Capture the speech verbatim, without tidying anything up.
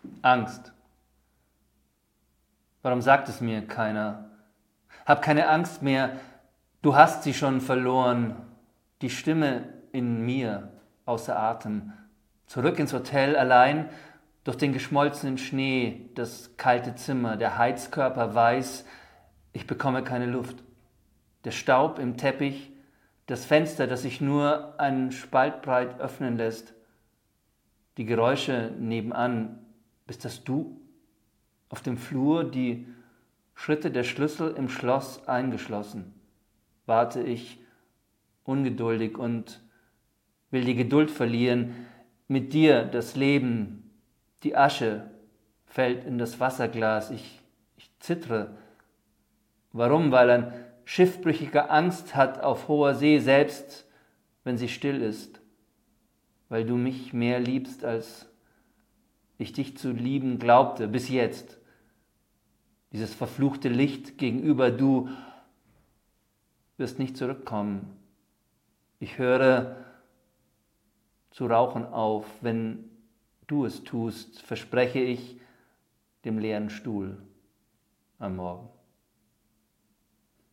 Angst. Warum sagt es mir keiner? Hab keine Angst mehr, du hast sie schon verloren. Die Stimme in mir, außer Atem. Zurück ins Hotel allein, durch den geschmolzenen Schnee, das kalte Zimmer, der Heizkörper weiß, ich bekomme keine Luft. Der Staub im Teppich, das Fenster, das sich nur einen Spalt breit öffnen lässt. Die Geräusche nebenan, bist das du? Auf dem Flur die Schritte der Schlüssel im Schloss eingeschlossen. Warte ich ungeduldig und will die Geduld verlieren. Mit dir das Leben, die Asche fällt in das Wasserglas. Ich, ich zittere. Warum? Weil ein Schiffbrüchiger Angst hat auf hoher See, selbst wenn sie still ist. Weil du mich mehr liebst, als ich dich zu lieben glaubte, bis jetzt. Dieses verfluchte Licht gegenüber, du wirst nicht zurückkommen. Ich höre zu rauchen auf, wenn du es tust, verspreche ich dem leeren Stuhl am Morgen.